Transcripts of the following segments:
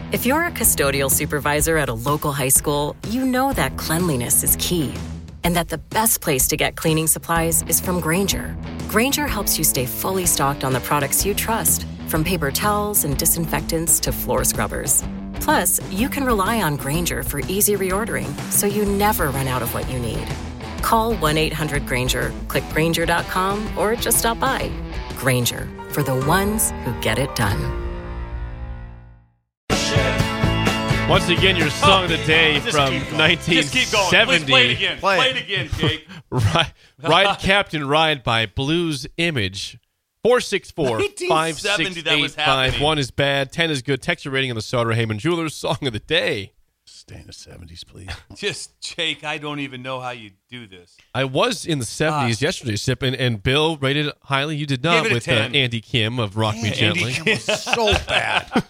If you're a custodial supervisor at a local high school, you know that cleanliness is key, and that the best place to get cleaning supplies is from Grainger. Grainger helps you stay fully stocked on the products you trust, from paper towels and disinfectants to floor scrubbers. Plus, you can rely on Grainger for easy reordering, so you never run out of what you need. Call 1-800-GRAINGER, click Grainger.com, or just stop by. Grainger, for the ones who get it done. Once again, your song of the day from 1970. Just keep going. Please play it again. Play it again, Jake. Ride Captain Ride by Blues Image. 464-568-5. 1 is bad, 10 is good. Text your rating on the Sauter Heyman Jewelers song of the day. Stay in the 70s, please. Just, Jake, I don't even know how you do this. I was in the 70s yesterday, Sip, and Bill rated it highly. You did not with Andy Kim of Rock Me Gently. Andy Kim was so bad.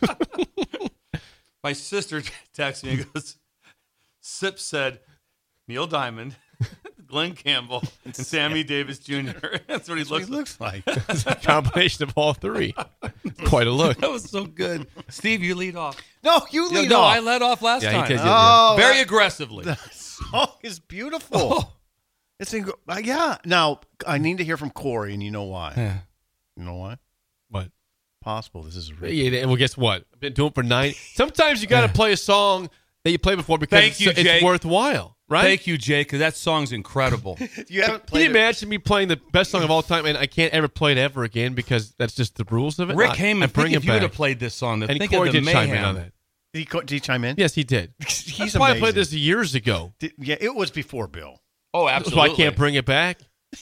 My sister texted me and goes, Sip said Neil Diamond, Glenn Campbell, and Sammy Davis Jr. That's what he looks like. It's a combination of all three. Quite a look. That was so good. Steve, you lead off. No, you lead off. No, I led off last time. He did, Very aggressively. The song is beautiful. It's yeah. Now, I need to hear from Corey, and you know why. Yeah. You know why? What? Possible. This is real. Yeah, well, guess what? I've been doing it for 9. Sometimes you got to play a song that you played before because it's worthwhile, right? Thank you, Jake, because that song's incredible. You haven't Can played you imagine me playing the best song of all time and I can't ever play it ever again because that's just the rules of it? Rick Heyman, bring if you would have played this song, and think Corey of the did mayhem. chime in on that. Did he chime in? Yes, he did. He's why I amazing. played this years ago. Yeah, it was before Bill. Oh, So absolutely. I can't bring it back.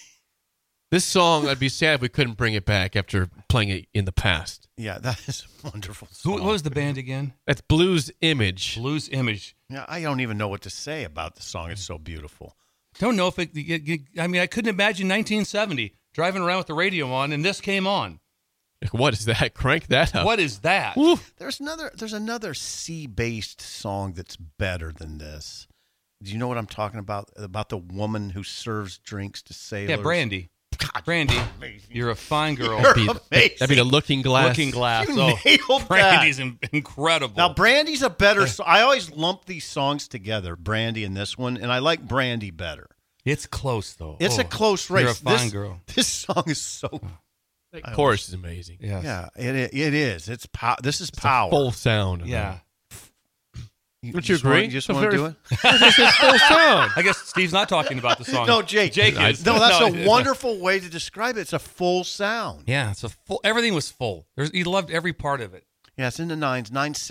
This song, I'd be sad if we couldn't bring it back after playing it in the past. Yeah, that is a wonderful song. What was the band again? That's Blues Image. Blues Image. Yeah, I don't even know what to say about the song. It's so beautiful. Don't know if it. I mean, I couldn't imagine 1970 driving around with the radio on, and this came on. What is that? Crank that up. What is that? Woo. There's another C-based song that's better than this. Do you know what I'm talking about? About the woman who serves drinks to sailors? Yeah, Brandy. God, Brandy, amazing. you're a fine girl. You're amazing. That'd be the Looking Glass. Looking Glass. You Oh, nailed Brandy's that. incredible. Now, Brandy's a better song. I always lump these songs together, Brandy and this one, and I like Brandy better. It's close, though. It's a close race. You're a fine girl. This song is so... That chorus is amazing. Yes. Yeah, it is. It's this is It's power. a full sound. Yeah. Don't you agree? You just want to do it? It's full sound. I guess Steve's not talking about the song. No, Jake. Jake is. No, that's No, a wonderful way to describe it. It's a full sound. Yeah, it's a full. Everything was full. He loved every part of it. Yeah, it's in the 9s,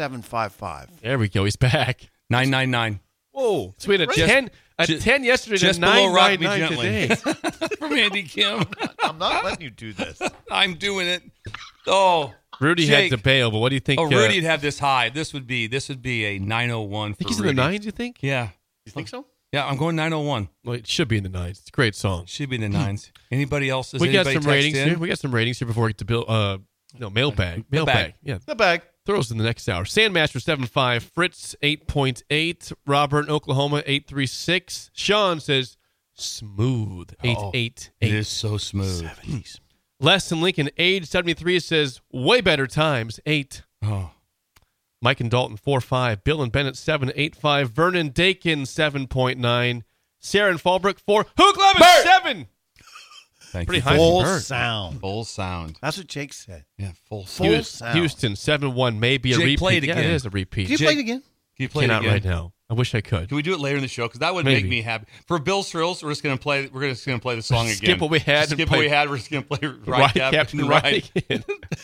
9755. There we go. He's back. 999 Whoa. So we had a 10 yesterday just to below Rock Me 999 Gently. today. from Andy Kim. I'm not letting you do this. I'm doing it. Oh, Rudy Jake. had to bail, but what do you think? Oh, Rudy'd have this high. This would be a 901 for think he's Rudy. in the 9s, you think? Yeah. You think so? Yeah, I'm going 901. Well, it should be in the 9s. It's a great song. Should be in the 9s. Anybody else? We got anybody some text ratings in? here. We got some ratings here before we get to Bill. Mailbag. Mailbag. Yeah. The bag. Throws in the next hour. Sandmaster 7.5. Fritz 8.8. Robert in Oklahoma 8.36. Sean says smooth 8.88. It is so smooth. 70s. Les in Lincoln, age 73, says way better times 8. Oh, Mike and Dalton 4.5. Bill and Bennett 7.85. Vernon Dakin 7.9. Sarah and Fallbrook 4. Hook Levis 7. thank Pretty you. high. Full Bird. sound. Full sound. That's what Jake said. Yeah, full Full sound. sound. Houston 7.1. Maybe a Jake, repeat. play it Yeah, again. it is a repeat. Can you Jake- play it again? Can you play it Cannot again? right now. I wish I could. Can we do it later in the show? Because that would Maybe. make me happy. For Bill's thrills, we're just going to play. We're just going to play the song again. Skip what we had and Skip play- what we had. We're just going to play Right, Captain Right. again.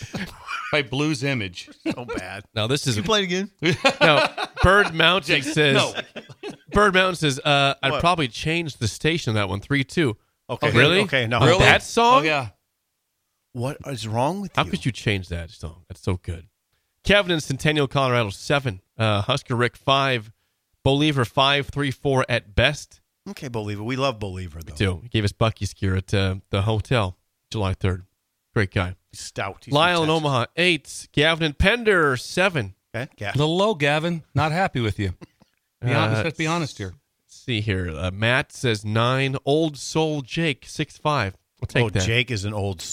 by Blues Image. So bad. Now this is Can you play it again? now Bird Mountain says. No. Bird Mountain says. I'd What? probably change the station on that one 3-2. Okay. Really? Okay, no. Really? That song? Oh yeah. What is wrong with How you? could you change that song? That's so good. Kevin in Centennial, Colorado 7. Husker Rick 5. Believer 5.34 at best. Okay, Believer. We love Believer, though. Too. He gave us Bucky's gear at the hotel July 3rd. Great guy. He's stout. He's Lyle from in Texas. Omaha 8. Gavin and Pender 7. Okay, yeah. A little low, Gavin. Not happy with you. Let's be honest here. Let's see here. Matt says 9. Old Soul Jake 6.5. We'll take Oh, that. Jake is an old soul.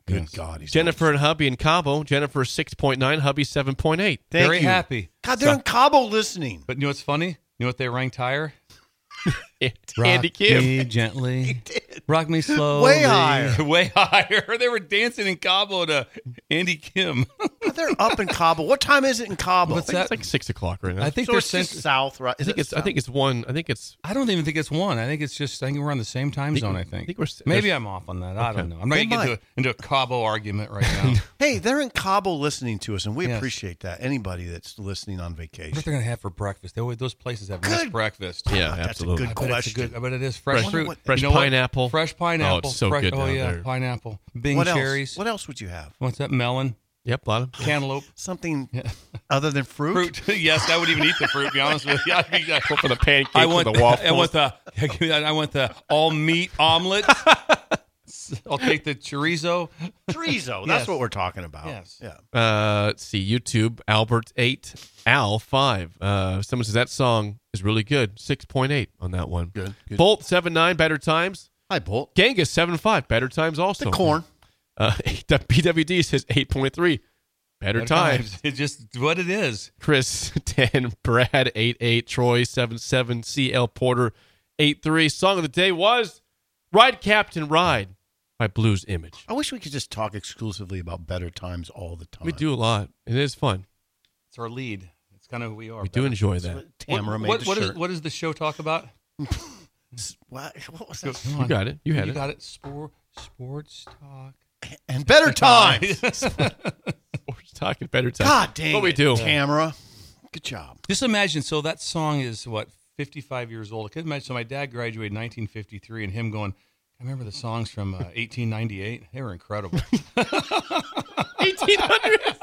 Good Yes. God. He's Jennifer and hubby in Cabo. Jennifer 6.9, hubby 7.8. Thank Very you. happy. God, they're in Cabo listening. But you know what's funny? You know what they ranked higher? Andy Kim. Me gently. Rock me slowly. Way higher. Way higher. They were dancing in Cabo to Andy Kim. God, they're up in Cabo. What time is it in Cabo? What's I think that? it's like 6 o'clock right now. I think So they're it's just sent. south, right? I think it's one. I think it's. I don't even think it's one. I think it's just. I think we're on the same time zone. I think. Maybe I'm off on that. I don't know. I'm not They gonna get into a Cabo argument right now. Hey, they're in Cabo listening to us, and we Yes. appreciate that. Anybody that's listening on What vacation. are they gonna have for breakfast? Those places have nice Good. breakfast. Yeah, That's absolutely. a I good bet it's a question. good. I bet it is fresh Fresh- fruit. fresh You know what? pineapple. Fresh pineapple. Oh, it's so fresh, good Oh down yeah, there. pineapple. Bing What cherries. else? What else would you have? What's that? Melon. Yep, a lot of. Cantaloupe. Something other than fruit? Fruit. Yes, I would even eat the fruit. To be honest with you. Go for the pancakes I want with the waffles. I want the all meat omelet. I'll take the chorizo. Chorizo. Yes. That's what we're talking about. Yes. Yeah. Let's see. YouTube, Albert 8, Al 5. Someone says that song is really good. 6.8 on that one. Good. Bolt 7.9, Better Times. Hi, Bolt. Genghis 7.5, Better Times also. The corn. The BWD says 8.3, Better Times. It's just what it is. Chris 10, Brad 8.8, Troy 7.7, CL Porter 8.3. Song of the day was Ride Captain Ride by Blues Image. I wish we could just talk exclusively about better times all the time. We do a lot. It is fun. It's our lead. It's kind of who we are. We do enjoy that. Tamara made What the shirt. what does the show talk about? What was that? You got it. You had You it. got it. Sports talk. And better times. Sports talking better times. God dang What we it, do. Tamara. Good job. Just imagine. So that song is what 55 years old. I could imagine. So my dad graduated in 1953, and him going. I remember the songs from 1898. They were incredible. 1800s.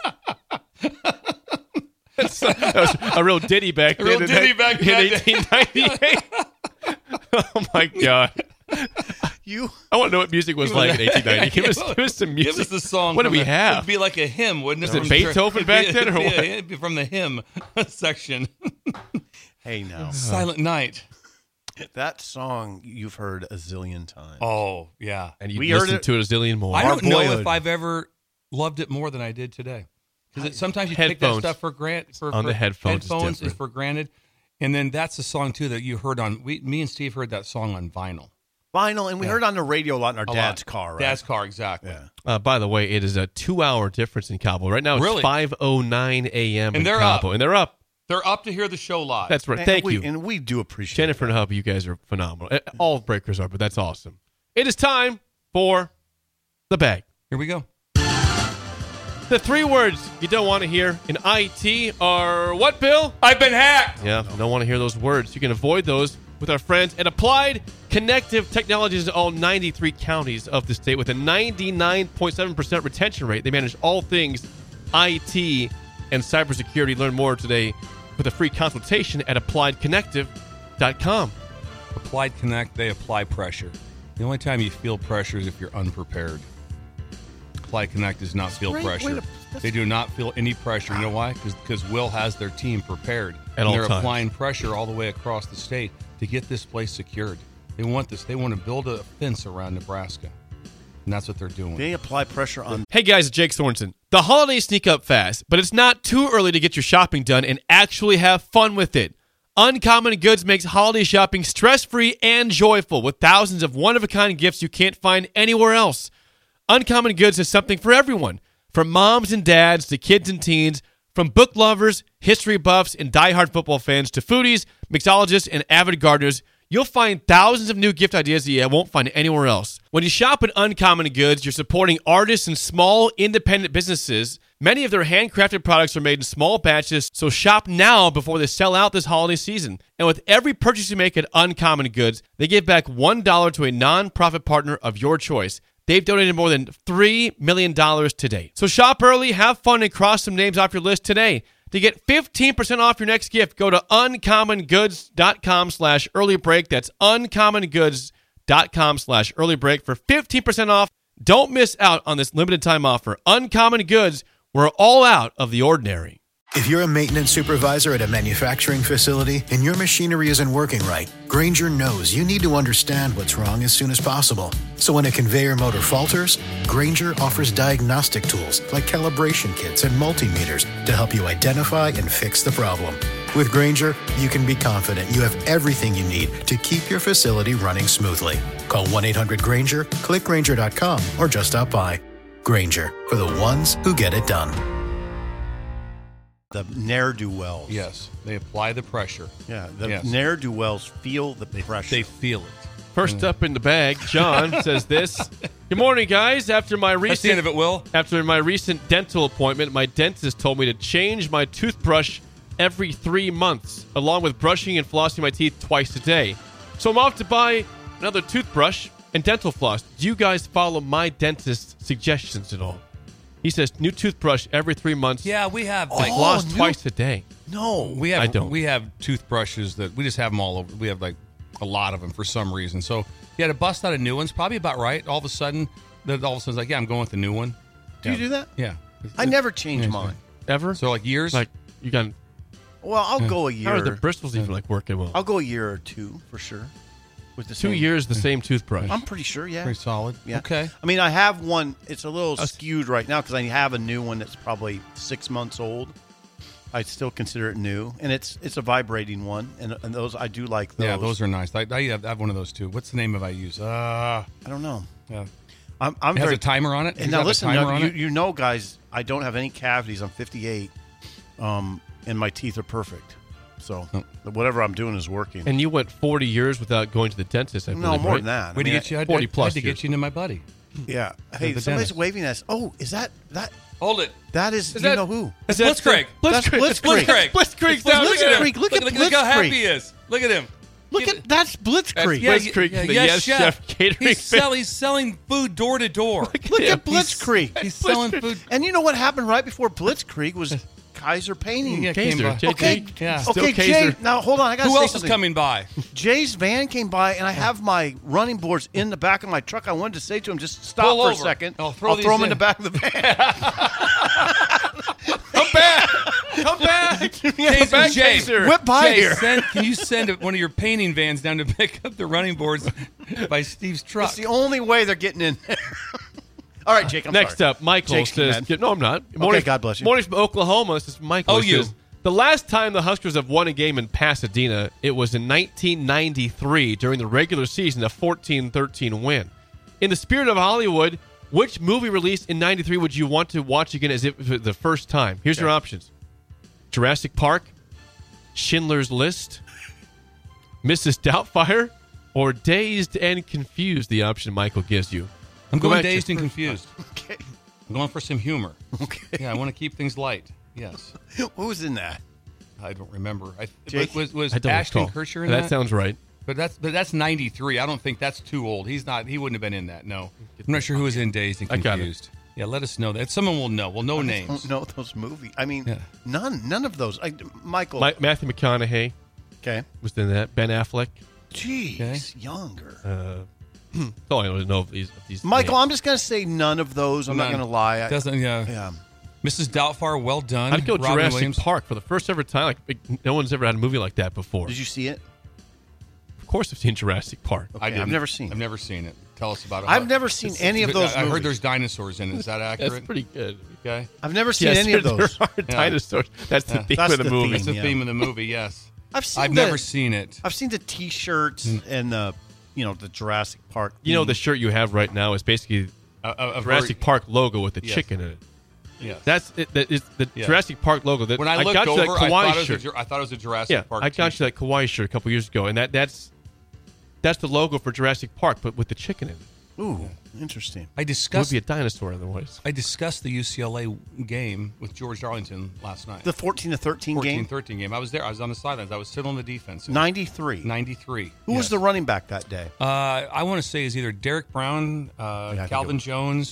That was a real ditty back then. real ditty back in then. 1898. Oh my God. You I want to know what music was like in 1890. Give us some music. Give us the song. What do from we the- have? It'd be like a hymn, wouldn't it? Is it Beethoven back then, or what? It'd be from the hymn section. Hey now. Silent Night. That song you've heard a zillion times. Oh yeah. And you We heard listen it- to it a zillion more. I Our don't know boyhood. if I've ever loved it more than I did today. Because sometimes you take that Headphones. stuff for granted. On the headphones is is different. for granted, and then that's the song too that you heard on. Me and Steve heard that song on vinyl. Vinyl, and we heard it on the radio a lot in our A dad's lot. car, right? Dad's car, exactly. Yeah. By the way, it is a 2-hour difference in Cabo. Right now it's Really? 5:09 a.m. in they're Cabo. up. And they're up. They're up to hear the show live. That's right. And Thank we- you. And we do appreciate Jennifer and Hubby, you guys are phenomenal. All breakers are, but that's awesome. It is time for the bag. Here we go. The 3 words you don't want to hear in IT are what, Bill? I've been hacked. Yeah, don't want to hear those words. You can avoid those with our friends at Applied Connective Technologies in all 93 counties of the state with a 99.7% retention rate. They manage all things IT and cybersecurity. Learn more today with a free consultation at appliedconnective.com. Applied Connect, they apply pressure. The only time you feel pressure is if you're unprepared. Applied Connect does not feel great way pressure. to- They do not feel any pressure. You know why? Because Will has their team prepared. At all they're times. applying pressure all the way across the state to get this place secured. They want this. They want to build a fence around Nebraska. And that's what they're doing. They apply pressure on. Hey guys, it's Jake Thornton. The holidays sneak up fast, but it's not too early to get your shopping done and actually have fun with it. Uncommon Goods makes holiday shopping stress-free and joyful with thousands of one-of-a-kind gifts you can't find anywhere else. Uncommon Goods has something for everyone, from moms and dads to kids and teens, from book lovers, history buffs, and diehard football fans to foodies, mixologists, and avid gardeners. You'll find thousands of new gift ideas that you won't find anywhere else. When you shop at Uncommon Goods, you're supporting artists and small, independent businesses. Many of their handcrafted products are made in small batches, so shop now before they sell out this holiday season. And with every purchase you make at Uncommon Goods, they give back $1 to a nonprofit partner of your choice. They've donated more than $3 million to date. So shop early, have fun, and cross some names off your list today. To get 15% off your next gift, go to uncommongoods.com/early break. That's uncommongoods.com/early break for 15% off. Don't miss out on this limited time offer. Uncommon Goods, we're all out of the ordinary. If you're a maintenance supervisor at a manufacturing facility and your machinery isn't working right, Grainger knows you need to understand what's wrong as soon as possible. So when a conveyor motor falters, Grainger offers diagnostic tools like calibration kits and multimeters to help you identify and fix the problem. With Grainger, you can be confident you have everything you need to keep your facility running smoothly. Call 1-800-GRAINGER, click Grainger.com, or just stop by. Grainger, for the ones who get it done. The ne'er-do-wells. Yes, they apply the pressure. Yeah, the Yes. ne'er-do-wells feel the pressure. They feel it. First up in the bag, John says this. Good morning, guys. That's the end of it, Will. After my recent dental appointment, my dentist told me to change my toothbrush every 3 months, along with brushing and flossing my teeth twice a day. So I'm off to buy another toothbrush and dental floss. Do you guys follow my dentist's suggestions at all? He says new toothbrush every 3 months. Yeah, we have Floss twice a day. No. we I have don't. we have toothbrushes that we just have them all over. We have like a lot of them for some reason. So yeah, to bust out a new one's probably about right. All of a sudden, it's like, yeah, I'm going with the new one. Do you do that? Yeah, I never change mine. Ever? So like years. Like, you got... Well, I'll go a year. How are the bristles even like working well? I'll go a year or two for sure. With the 2 same- years, the same toothbrush. I'm pretty sure, yeah. Pretty solid. Yeah. Okay. I mean, I have one. It's a little skewed right now because I have a new one that's probably 6 months old. I still consider it new, and it's a vibrating one, and those I do like those. Yeah, those are nice. I have one of those too. What's the name of I use? I don't know. Yeah. I'm It has very a timer on it. And Does it now have a listen, timer on it? you know, guys, I don't have any cavities. I'm 58, and my teeth are perfect. So whatever I'm doing is working. And you went 40 years without going to the dentist, I no, believe, more right? than that. Way to get you. 40 plus I had to years. get you into my buddy. Yeah. Hey, the somebody's dentist. waving at us. Oh, is that? Hold it. That is you that- know who? That's Blitzkrieg. That's Blitzkrieg. Blitzkrieg. Blitzkrieg's Look down. at him. Blitzkrieg. Look at Look how happy Blitzkrieg. he is. Look at him. Look at that's Blitzkrieg. Yeah, Blitzkrieg, the yes, Yes Chef catering He's selling food door to door. Look at Blitzkrieg. He's selling food. And you know what happened right before Blitzkrieg was Kaiser Painting. Yeah, Kaiser, came by. JJ. Okay, Yeah. Still okay, Kaiser. Jay. Now hold on, I got to Who say else is something. coming by? Jay's van came by, and I have my running boards in the back of my truck. I wanted to say to him, just stop Pull for a over. second. I'll I'll throw throw them these in the in. back of the van. Come back! Come back! Jason, back, Jay, Kaiser. Whip by Jay, here. can you send one of your painting vans down to pick up the running boards by Steve's truck? It's the only way they're getting in there. All right, Jake, I'm Next sorry. up, Michael Jake's says, mad. no, I'm not. God bless you. Morning from Oklahoma. This is Michael. Oh, He you. says, the last time the Huskers have won a game in Pasadena, it was in 1993 during the regular season, a 14-13 win. In the spirit of Hollywood, which movie released in 93 would you want to watch again as if it was the first time? Here's your options. Jurassic Park, Schindler's List, Mrs. Doubtfire, or Dazed and Confused, the option Michael gives you. I'm Go going back to dazed and first confused. Okay. I'm going for some humor. Okay. Yeah, I want to keep things light. Yes. What was in that? I don't remember. Jake? Was I don't Ashton recall. Kutcher in that? That sounds right. But that's 93. I don't think that's too old. He wouldn't have been in that. No. I'm not sure who was in Dazed and I got it. Confused. Yeah, let us know that. Someone will know. We'll know I names. don't know those movies. I mean, Yeah. none of those. Michael. Matthew McConaughey Okay. was in that. Ben Affleck. Jeez, Okay. younger. That's all I don't know of these Michael, names. I'm just going to say none of those. I'm not None. going to lie. Doesn't Yeah. Mrs. Doubtfire, well done. I'd go Robin Jurassic Williams. Park for the first ever time. No one's ever had a movie like that before. Did you see it? Of course, I've seen Jurassic Park. I I've didn't. never seen it. I've never seen it. Tell us about it. I've never seen any of those I heard movies. there's dinosaurs in it. Is that accurate? That's pretty good. Okay. I've never seen Yes, any of those. there are dinosaurs. That's the theme That's of the the movie. That's the Yeah. theme of the movie. Yes. I've never seen it. I've seen the T-shirts and the Jurassic Park. You know, theme. the shirt you have right now is basically A Jurassic Park logo with the Yes. chicken in it. Yes. That's it. That is the Yeah. Jurassic Park logo. That When I looked got you over, that Kauai shirt. I thought it was a Jurassic Yeah, Park. I got you that Kauai shirt a couple years ago, and that's the logo for Jurassic Park, but with the chicken in it. Ooh, interesting. I It would discussed. be a dinosaur otherwise. I discussed the UCLA game with George Darlington last night. The 14-13 game. 14-13 game. I was there. I was on the sidelines. I was sitting on the defense. 93. 93. Who was the running back that day? I want to say is either Derek Brown, I think Calvin it Jones,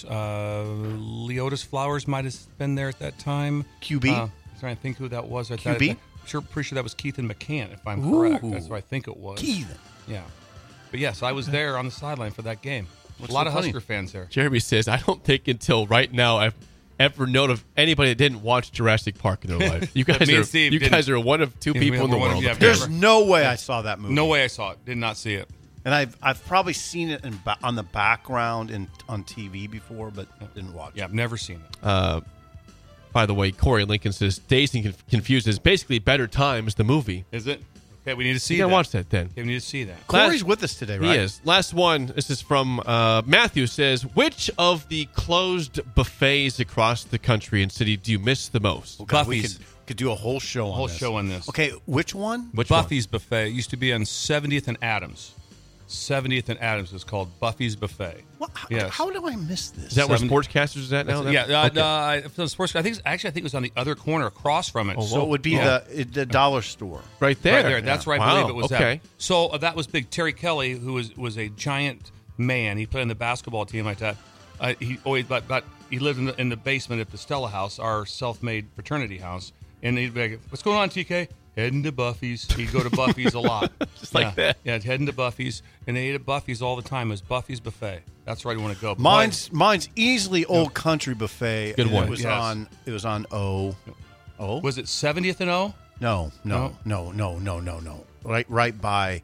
Leotis Flowers might have been there at that time. QB? I'm trying to think who that was. QB? Pretty sure that was Keithan McCann, if I'm correct. Ooh. That's what I think it was. Keithan. Yeah. But yes, I was there on the sideline for that game. What's A lot so of funny? Husker fans there. Jeremy says, I don't think until right now ever known of anybody that didn't watch Jurassic Park in their life. You guys Me and are Steve you didn't. guys are one of two people in the One of- world. yeah, There's no way I saw that movie. No way I saw it. Did not see it. And I've probably seen it on the background on TV before, but didn't watch Yeah, it. I've never seen it. By the way, Corey Lincoln says Dazed and Confused is basically Better Times, the movie. Is it? Okay, we need to see You gotta that. watch that then. Okay, we need to see that. Corey's with us today, right? He is. Last one. This is from Matthew. Says, which of the closed buffets across the country and city do you miss the most? Oh, God, we Buffy's. could do a whole show on this. Show on this. Okay, which one? Which one? Buffy's Buffet. It used to be on 70th and Adams. 70th and Adams is called Buffy's Buffet. What? Yes. How do I miss this? Is that where 70 Sportscasters is at now? The sports. I think it was on the other corner across from it. So it would be the dollar store. Right there. Right there. That's where I believe it was okay. at. So that was big. Terry Kelly, who was a giant man. He played on the basketball team like that. He always, but he lived in the basement of the Stella House, our self-made fraternity house. And he'd be like, "What's going on, TK?" Heading to Buffy's. He'd go to Buffy's a lot. Just like that. Yeah, heading to Buffy's. And they ate at Buffy's all the time. It was Buffy's Buffet. That's where you want to go. Mine's easily Old Country Buffet. Good and one. It was Yes. on O. Was it 70th and O? No. Right by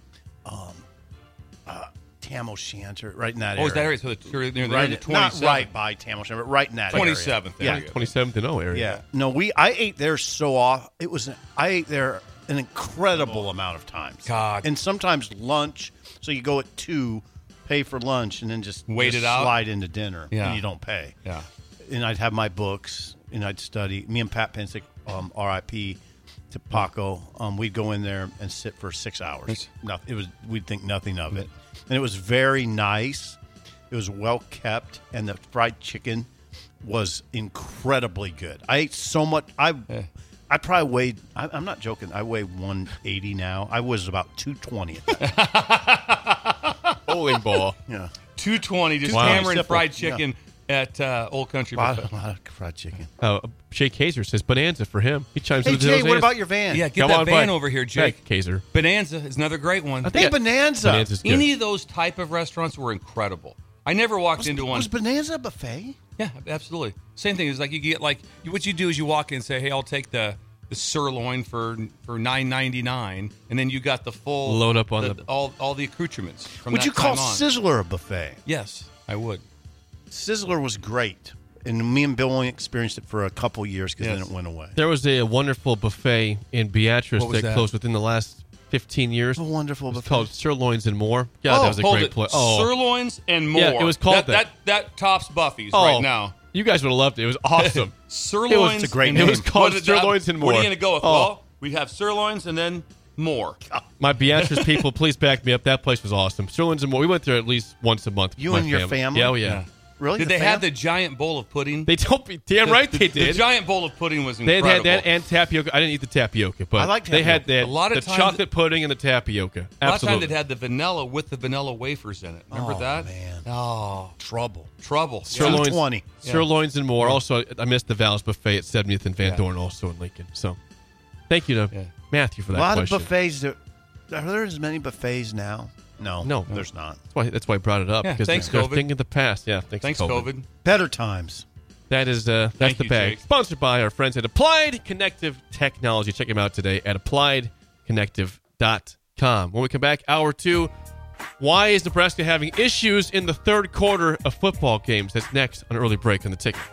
Tam O'Shanter, right in that area. Oh, is that area? So they're near right, the not 27th. right by Tam O'Shanter, but right in that area. 27th. Yeah. There. 27th and O area. Yeah. No, I ate there so often. I ate there an incredible amount of times. God. And sometimes lunch. So you go at 2, pay for lunch, and then just Wait it out? slide into dinner. Yeah. And you don't pay. Yeah. And I'd have my books, and I'd study. Me and Pat Pensick, R.I.P. to Paco, we'd go in there and sit for 6 hours. We'd think nothing of it. And it was very nice. It was well kept, and the fried chicken was incredibly good. I ate so much. I probably weighed. I'm not joking. I weigh 180 now. I was about 220 at that. Bowling ball. Yeah, 220, just Wow. hammering Simple. fried chicken at Old Country a lot Buffet. of fried chicken. Jay Kazer says Bonanza for him. He chimes Hey in with Jay, those what answers. about your van? Yeah, get Come that on van by. over here, Jake. Hey, Kazer. Bonanza is another great one. Hey, Bonanza. Bonanza's good. Any of those type of restaurants were incredible. I never walked into one. Was Bonanza a buffet? Yeah, absolutely. Same thing is like you get what you do is you walk in and say, "Hey, I'll take the sirloin for $9.99," and then you got the full Load up on all the accoutrements. From Would that you call time on. Sizzler a buffet? Yes, I would. Sizzler was great, and me and Bill only experienced it for a couple years because Yes. then it went away. There was a wonderful buffet in Beatrice What was that? closed within the last 15 years. A wonderful It was buffet. called Sirloins and More. God, that was a hold great it. place. Sirloins and more. Yeah, it was called that tops Buffy's Oh, right now. You guys would have loved it. It was awesome. Sirloins. It's a great and name. It was called what- Sirloins and What are More. you going to go with? Oh. Well, we have sirloins and then more. My Beatrice people, please back me up. That place was awesome. Sirloins and More. We went there at least once a month. with You my and your family? Yeah, oh yeah. Really? Did The they fam? have the giant bowl of pudding? They don't be damn right they The did. giant bowl of pudding was They incredible. had that and tapioca. I didn't eat the tapioca, but I like they had tapioca. that. A lot of the times- chocolate pudding and the tapioca. A lot of Absolutely. times it had the vanilla with the vanilla wafers in it. Remember that? man. Oh, Trouble. trouble. Sirloins, 220. Sirloins and More. Also, I missed the Val's Buffet at 70th and Van Dorn, also in Lincoln. So, thank you to Matthew for A that lot question. of buffets. Are there as many buffets now? No, there's not. That's why I brought it up. Yeah, because thanks, they're COVID. thinking of the past. Yeah, thanks COVID. Better times. That is that's Thank the you, bag. Jake. Sponsored by our friends at Applied Connective Technology. Check them out today at appliedconnective.com. When we come back, hour 2, why is Nebraska having issues in the third quarter of football games? That's next on Early Break on the Ticket.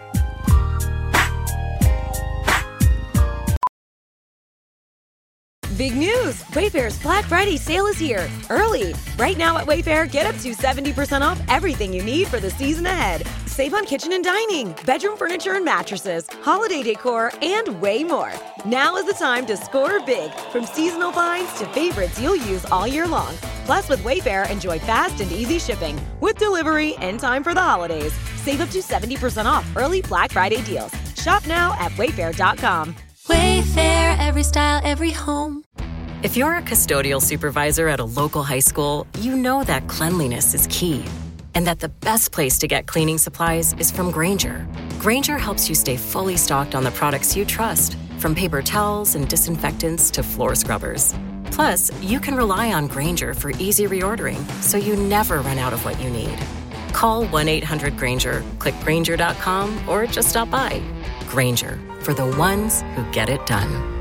Big news! Wayfair's Black Friday sale is here. Early. Right now at Wayfair, get up to 70% off everything you need for the season ahead. Save on kitchen and dining, bedroom furniture and mattresses, holiday decor, and way more. Now is the time to score big, from seasonal finds to favorites you'll use all year long. Plus, with Wayfair, enjoy fast and easy shipping with delivery in time for the holidays. Save up to 70% off early Black Friday deals. Shop now at wayfair.com. Wayfair, every style, every home. If you're a custodial supervisor at a local high school, you know that cleanliness is key, and that the best place to get cleaning supplies is from Grainger. Grainger helps you stay fully stocked on the products you trust, from paper towels and disinfectants to floor scrubbers. Plus, you can rely on Grainger for easy reordering, so you never run out of what you need. Call 1-800-GRANGER, click Grainger.com, or just stop by. Grainger, for the ones who get it done.